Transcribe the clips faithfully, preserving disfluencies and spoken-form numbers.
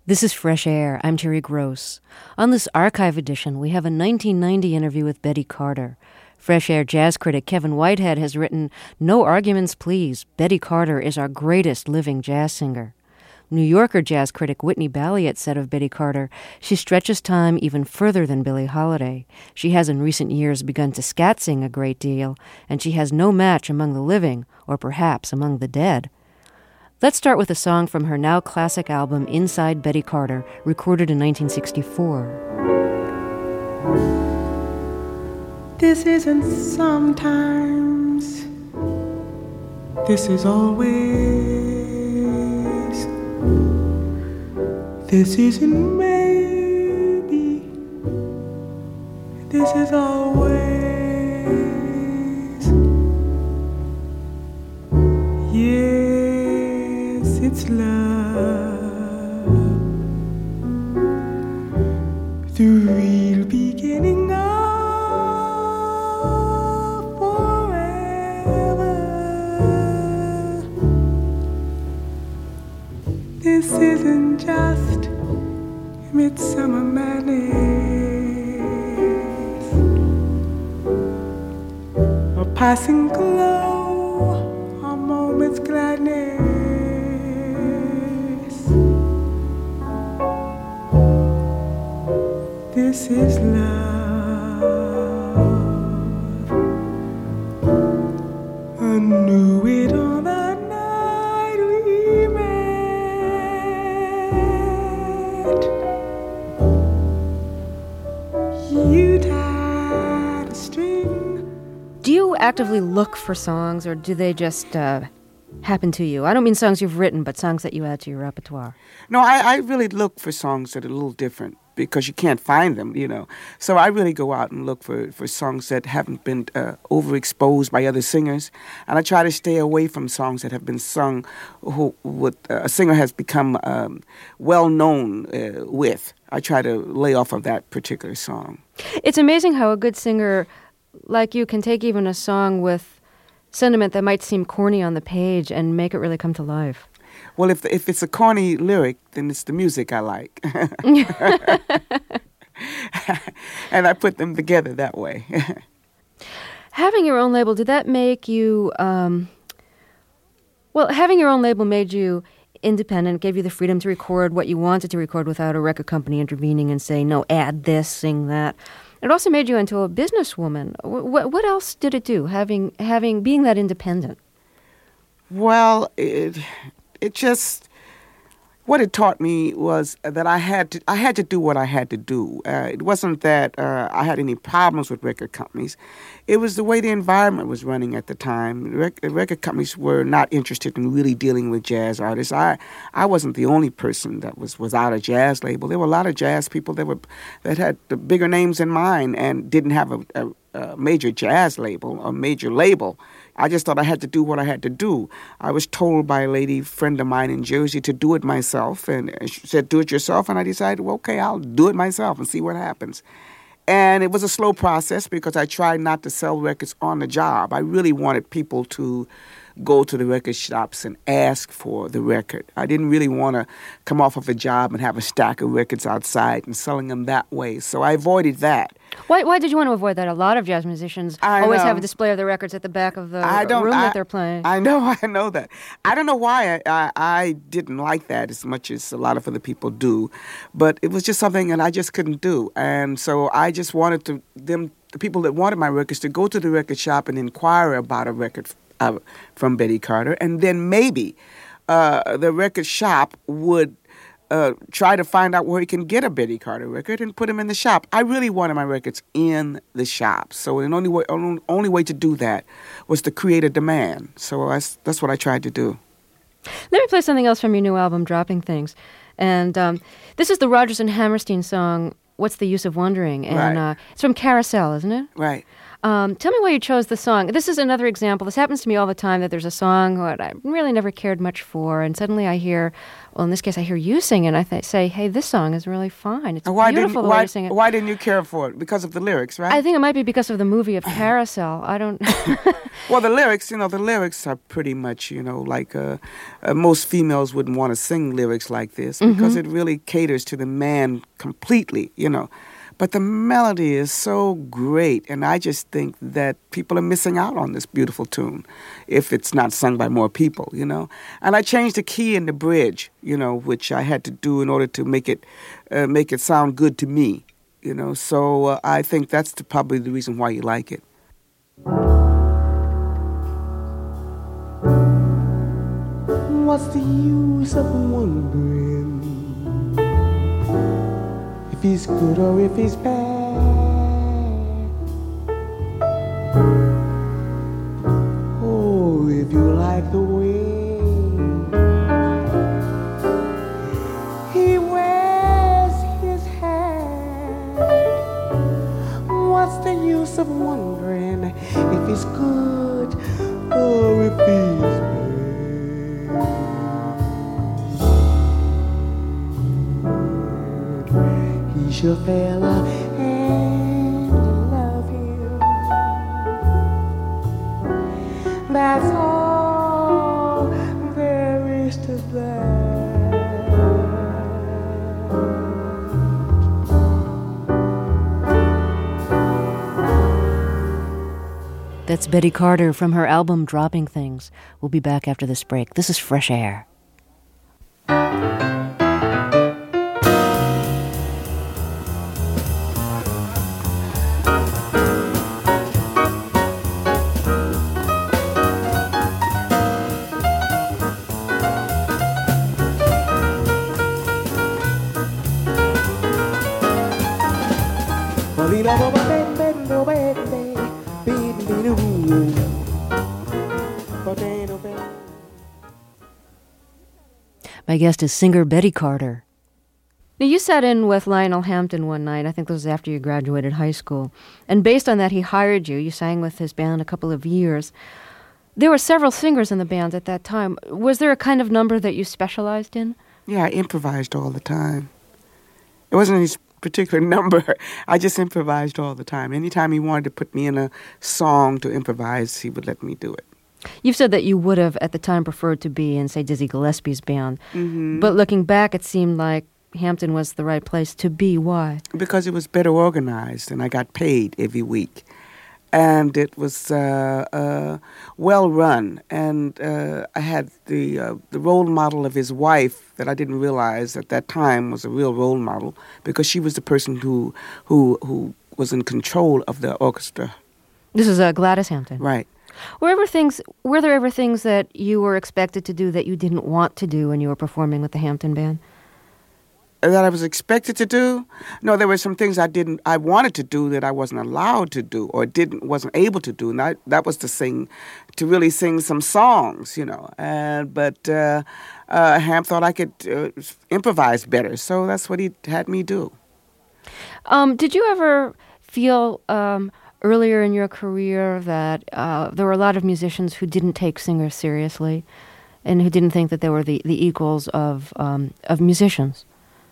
This is Fresh Air. I'm Terry Gross. On this archive edition, we have a nineteen ninety interview with Betty Carter. Fresh Air jazz critic Kevin Whitehead has written, "No arguments, please. Betty Carter is our greatest living jazz singer." New Yorker jazz critic Whitney Balliet said of Betty Carter, "She stretches time even further than Billie Holiday. She has in recent years begun to scat sing a great deal, and she has no match among the living, or perhaps among the dead." Let's start with a song from her now classic album Inside Betty Carter, recorded in nineteen sixty-four. This isn't sometimes, this is always. This isn't maybe, this is always. Yes, it's love, the real beginning of forever. This isn't just midsummer madness, a passing glow, a moment's gladness. This is love. I knew it on the night we met. You tied a string. Do you actively look for songs, or do they just uh, happen to you? I don't mean songs you've written, but songs that you add to your repertoire. No, I, I really look for songs that are a little different because you can't find them, you know. So I really go out and look for, for songs that haven't been uh, overexposed by other singers. And I try to stay away from songs that have been sung who with, uh, a singer has become um, well-known uh, with. I try to lay off of that particular song. It's amazing how a good singer like you can take even a song with sentiment that might seem corny on the page and make it really come to life. Well, if if it's a corny lyric, then it's the music I like. And I put them together that way. Having your own label, did that make you, um, well, having your own label made you independent, gave you the freedom to record what you wanted to record without a record company intervening and saying, no, add this, sing that. It also made you into a businesswoman. What, what else did it do, having having being that independent? Well, it it just what it taught me was that I had to I had to do what I had to do. Uh, it wasn't that uh, I had any problems with record companies. It was the way the environment was running at the time. Rec- record companies were not interested in really dealing with jazz artists. I I wasn't the only person that was without a jazz label. There were a lot of jazz people that were that had the bigger names than mine and didn't have a, a, a major jazz label, a major label. I just thought I had to do what I had to do. I was told by a lady friend of mine in Jersey to do it myself, and she said, do it yourself, and I decided, well, okay, I'll do it myself and see what happens. And it was a slow process because I tried not to sell records on the job. I really wanted people to go to the record shops and ask for the record. I didn't really want to come off of a job and have a stack of records outside and selling them that way. So I avoided that. Why Why did you want to avoid that? A lot of jazz musicians I always know. have a display of their records at the back of the I don't, room I, that they're playing. I know, I know that. I don't know why I, I, I didn't like that as much as a lot of other people do, but it was just something that I just couldn't do. And so I just wanted to them, the people that wanted my records, to go to the record shop and inquire about a record uh, from Betty Carter, and then maybe uh, the record shop would Uh, try to find out where he can get a Betty Carter record and put them in the shop. I really wanted my records in the shop. So the only way, only, only way to do that was to create a demand. So that's, that's what I tried to do. Let me play something else from your new album, Dropping Things. And um, this is the Rodgers and Hammerstein song, What's the Use of Wondering? And Right. uh, it's from Carousel, isn't it? Right. Um, tell me why you chose the song. This is another example. This happens to me all the time, that there's a song that I really never cared much for, and suddenly I hear, well, in this case, I hear you sing, and I th- say, hey, this song is really fine. It's why beautiful didn't, the why, way you sing it. Why didn't you care for it? Because of the lyrics, right? I think it might be because of the movie of Carousel. I don't... Well, the lyrics, you know, the lyrics are pretty much, you know, like uh, uh, most females wouldn't want to sing lyrics like this because mm-hmm. it really caters to the man completely, you know. But the melody is so great, and I just think that people are missing out on this beautiful tune if it's not sung by more people, you know. And I changed the key in the bridge, you know, which I had to do in order to make it uh, make it sound good to me, you know. So uh, I think that's the, probably the reason why you like it. What's the use of wondering if he's good or if he's bad? Oh, if you like the way he wears his hat, what's the use of wondering if he's good or if he's bad? He's your fella and you love him. That's all there is to that. That's Betty Carter from her album Dropping Things. We'll be back after this break. This is Fresh Air. My guest is singer Betty Carter. Now, you sat in with Lionel Hampton one night. I think this was after you graduated high school. And based on that, he hired you. You sang with his band a couple of years. There were several singers in the band at that time. Was there a kind of number that you specialized in? Yeah, I improvised all the time. It wasn't any particular number. I just improvised all the time. Anytime he wanted to put me in a song to improvise, he would let me do it. You've said that you would have, at the time, preferred to be in, say, Dizzy Gillespie's band. Mm-hmm. But looking back, it seemed like Hampton was the right place to be. Why? Because it was better organized, and I got paid every week. And it was uh, uh, well run. And uh, I had the uh, the role model of his wife that I didn't realize at that time was a real role model, because she was the person who who who was in control of the orchestra. This is uh, Gladys Hampton. Right. Were ever things? Were there ever things that you were expected to do that you didn't want to do when you were performing with the Hampton Band? That I was expected to do? No, there were some things I didn't. I wanted to do that I wasn't allowed to do, or didn't wasn't able to do. And I, that was to sing, to really sing some songs, you know. And but uh, uh, Ham thought I could uh, improvise better, so that's what he had me do. Um, did you ever feel? Um, Earlier in your career, that uh, there were a lot of musicians who didn't take singers seriously, and who didn't think that they were the, the equals of um, of musicians,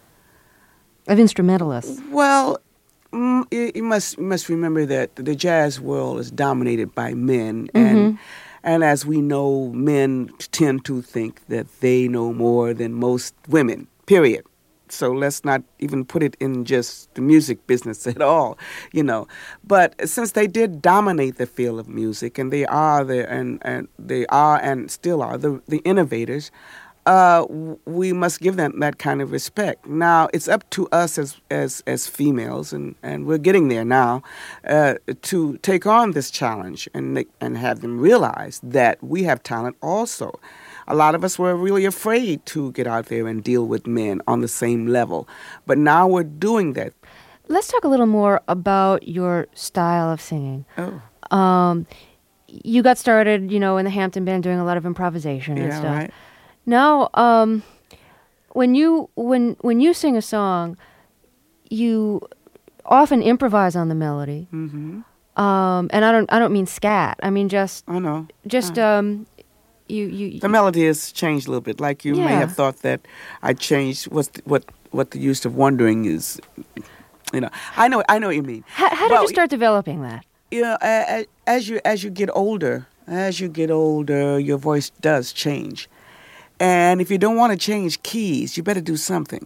of instrumentalists. Well, mm, you, you must you must remember that the jazz world is dominated by men, and mm-hmm. and as we know, men tend to think that they know more than most women. Period. So let's not even put it in just the music business at all, you know. But since they did dominate the field of music, and they are the and, and they are and still are the the innovators, uh, we must give them that kind of respect. Now it's up to us as as as females, and, and we're getting there now, uh, to take on this challenge and make, and have them realize that we have talent also. A lot of us were really afraid to get out there and deal with men on the same level. But now we're doing that. Let's talk a little more about your style of singing. Oh. Um, you got started, you know, in the Hampton Band doing a lot of improvisation and yeah, stuff. Right. Now, um, when you when when you sing a song, you often improvise on the melody. Mm-hmm. Um, and I don't I don't mean scat. I mean just I know. just Uh, um, you you. the melody has changed a little bit. Like you may Yeah. have thought that I changed. What's the, what what the use of wondering is? You know, I know I know what you mean. How, how did Well, you start developing that? You know, a- a- as you as you get older, as you get older, your voice does change. And if you don't want to change keys, you better do something.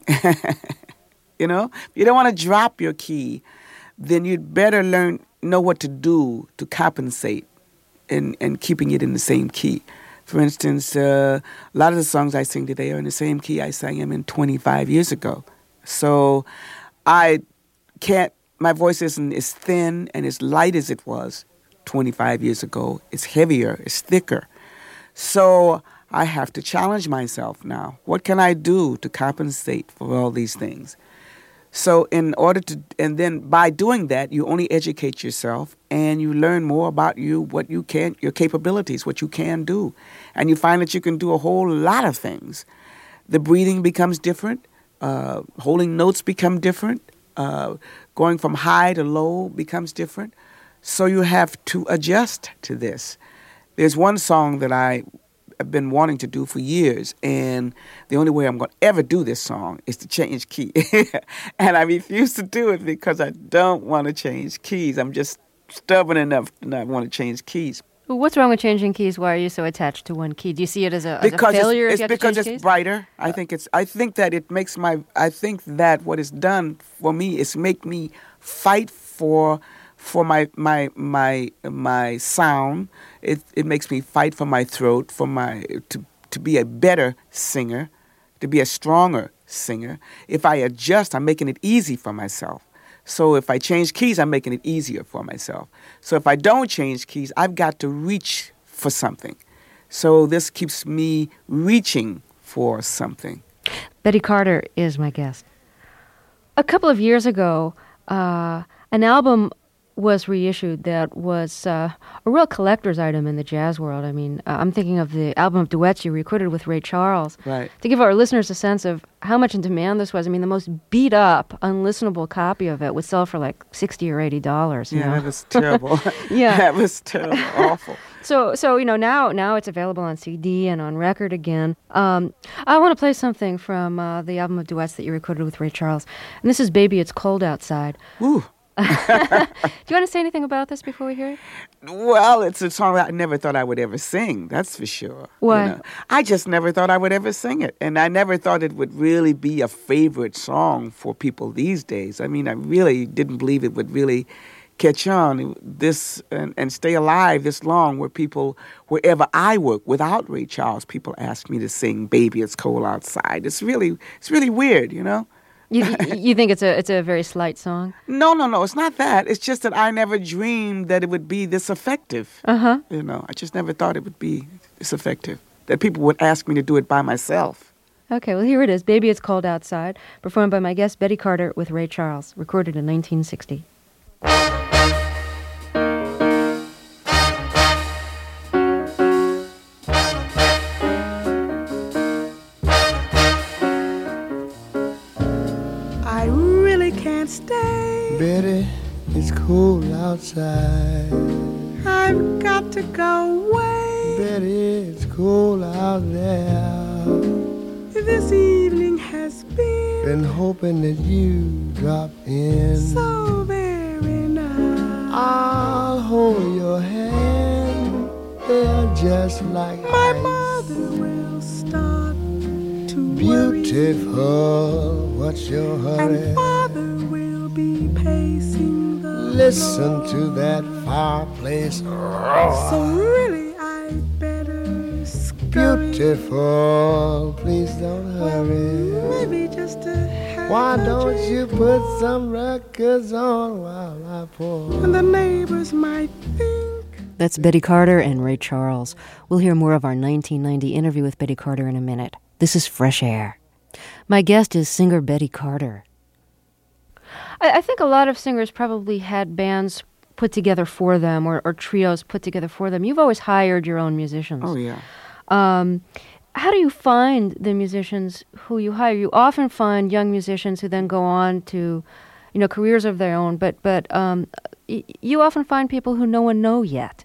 You know, if you don't want to drop your key, then you'd better learn know what to do to compensate in and keeping it in the same key. For instance, uh, a lot of the songs I sing today are in the same key I sang them in twenty-five years ago. So I can't, my voice isn't as thin and as light as it was twenty-five years ago. It's heavier, it's thicker. So I have to challenge myself now. What can I do to compensate for all these things? So in order to, and then by doing that, you only educate yourself and you learn more about you, what you can, your capabilities, what you can do. And you find that you can do a whole lot of things. The breathing becomes different. Uh, holding notes become different. Uh, going from high to low becomes different. So you have to adjust to this. There's one song that I have been wanting to do for years, and the only way I'm going to ever do this song is to change key. And I refuse to do it because I don't want to change keys. I'm just stubborn enough to not want to change keys. Well, what's wrong with changing keys? Why are you so attached to one key? Do you see it as a, as a Because failure? it's, if you it's have to because change it's keys? brighter. I think it's. I think that it makes my. I think that what it's done for me is make me fight for, for my my my my sound. It it makes me fight for my throat, for my to to be a better singer, to be a stronger singer. If I adjust, I'm making it easy for myself. So if I change keys, I'm making it easier for myself. So if I don't change keys, I've got to reach for something. So this keeps me reaching for something. Betty Carter is my guest. A couple of years ago, uh, an album was reissued that was uh, a real collector's item in the jazz world. I mean, uh, I'm thinking of the album of duets you recorded with Ray Charles. Right. To give our listeners a sense of how much in demand this was, I mean, the most beat-up, unlistenable copy of it would sell for like sixty or eighty dollars. You Yeah, know? that was terrible. Yeah. That was terrible, awful. So, so you know, now now it's available on C D and on record again. Um, I want to play something from uh, the album of duets that you recorded with Ray Charles, and this is "Baby, It's Cold Outside." Woo. Do you want to say anything about this before we hear it? Well, it's a song that I never thought I would ever sing, that's for sure. Why? You know, I just never thought I would ever sing it. And I never thought it would really be a favorite song for people these days. I mean, I really didn't believe it would really catch on this and, and stay alive this long where people, wherever I work, without Ray Charles, people ask me to sing "Baby, It's Cold Outside." It's really, it's really weird, you know? You, you think it's a it's a very slight song? No, no, no. It's not that. It's just that I never dreamed that it would be this effective. Uh huh. You know, I just never thought it would be this effective. That people would ask me to do it by myself. Okay, well here it is. "Baby, It's Cold Outside," performed by my guest Betty Carter with Ray Charles, recorded in nineteen sixty. I really can't stay. Betty, it's cold outside. I've got to go away. Betty, it's cold out there. This evening has been Been hoping that you drop in. so very nice. I'll hold your hand. They're just like My ice. mother will start to worry, Beautiful, what's your hurry? and father will be pacing the Listen to that fireplace. So really, I better scurry. Beautiful, please don't hurry. Maybe just to have Why a don't drink. you put some records on while I pour? And the neighbors might think That's Betty Carter and Ray Charles. We'll hear more of our nineteen ninety interview with Betty Carter in a minute. This is Fresh Air. My guest is singer Betty Carter. I, I think a lot of singers probably had bands put together for them or, or trios put together for them. You've always hired your own musicians. Oh, yeah. Um, how do you find the musicians who you hire? You often find young musicians who then go on to, you know, careers of their own. But but um, y- you often find people who no one know yet.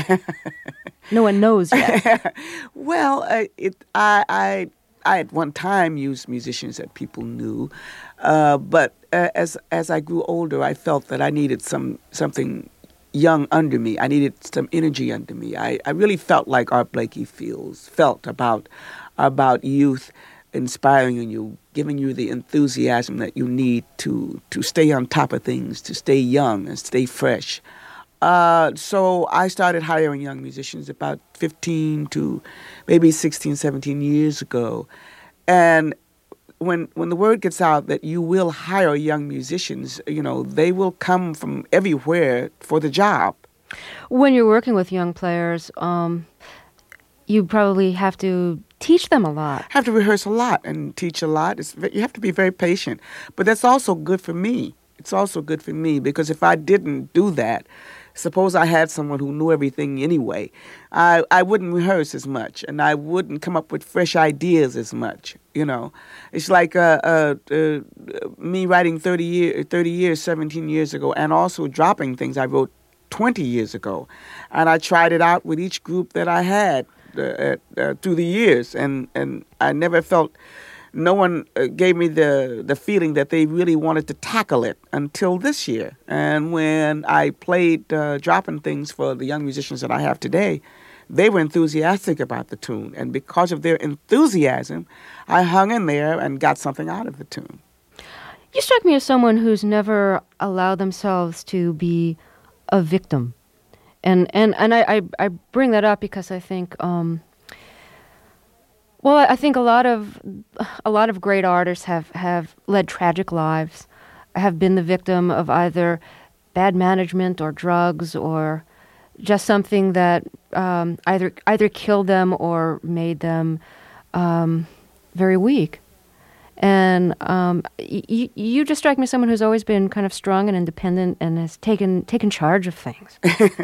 No one knows yet. Well, uh, it, I, I, I at one time used musicians that people knew, uh, but uh, as as I grew older, I felt that I needed some something young under me. I needed some energy under me. I, I really felt like Art Blakey feels felt about about youth inspiring you, giving you the enthusiasm that you need to to stay on top of things, to stay young and stay fresh. Uh, so I started hiring young musicians about fifteen to maybe sixteen, seventeen years ago. And when when the word gets out that you will hire young musicians, you know, they will come from everywhere for the job. When you're working with young players, um, you probably have to teach them a lot. Have to rehearse a lot and teach a lot. It's, you have to be very patient. But that's also good for me. It's also good for me because if I didn't do that, suppose I had someone who knew everything anyway, I, I wouldn't rehearse as much and I wouldn't come up with fresh ideas as much, you know. It's like uh, uh, uh, me writing thirty, year, thirty years, seventeen years ago and also dropping things I wrote twenty years ago. And I tried it out with each group that I had uh, uh, through the years and, and I never felt... No one uh, gave me the, the feeling that they really wanted to tackle it until this year. And when I played uh, dropping things for the young musicians that I have today, they were enthusiastic about the tune. And because of their enthusiasm, I hung in there and got something out of the tune. You strike me as someone who's never allowed themselves to be a victim. And and, and I, I, I bring that up because I think... Um, Well, I think a lot of a lot of great artists have, have led tragic lives, have been the victim of either bad management or drugs or just something that um, either either killed them or made them um, very weak. And um, y- you just strike me as someone who's always been kind of strong and independent and has taken taken charge of things.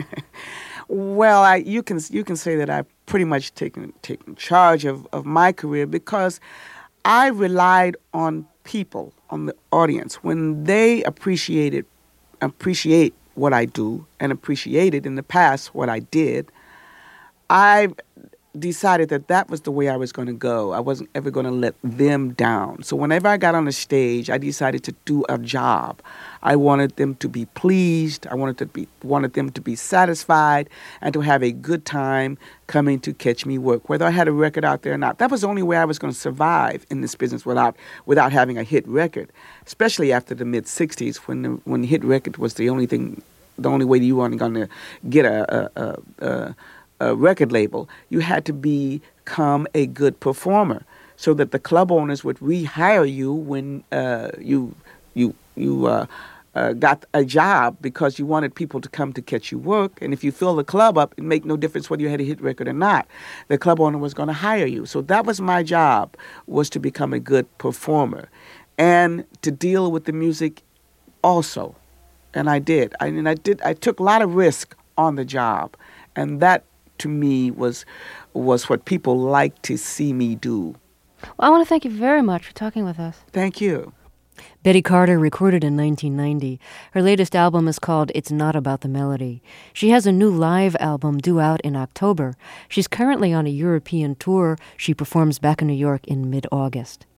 Well, I, you can you can say that I've pretty much taken taken charge of, of my career because I relied on people, on the audience. When they appreciated appreciate what I do and appreciated in the past what I did, I decided that that was the way I was going to go. I wasn't ever going to let them down. So whenever I got on the stage, I decided to do a job. I wanted them to be pleased. I wanted to be wanted them to be satisfied and to have a good time coming to catch me work, whether I had a record out there or not. That was the only way I was going to survive in this business without without having a hit record, especially after the mid sixties when the, when the hit record was the only thing, the only way you weren't going to get a, a, a, a a record label. You had to become a good performer so that the club owners would rehire you when uh, you you you uh, uh, got a job because you wanted people to come to catch you work. And if you fill the club up, it made no difference whether you had a hit record or not. The club owner was going to hire you. So that was my job, was to become a good performer and to deal with the music also. And I did. I mean, I did. I took a lot of risk on the job, and that to me was was what people like to see me do. Well, I want to thank you very much for talking with us. Thank you. Betty Carter recorded in nineteen ninety. Her latest album is called It's Not About the Melody. She has a new live album due out in October. She's currently on a European tour. She performs back in New York in mid-August.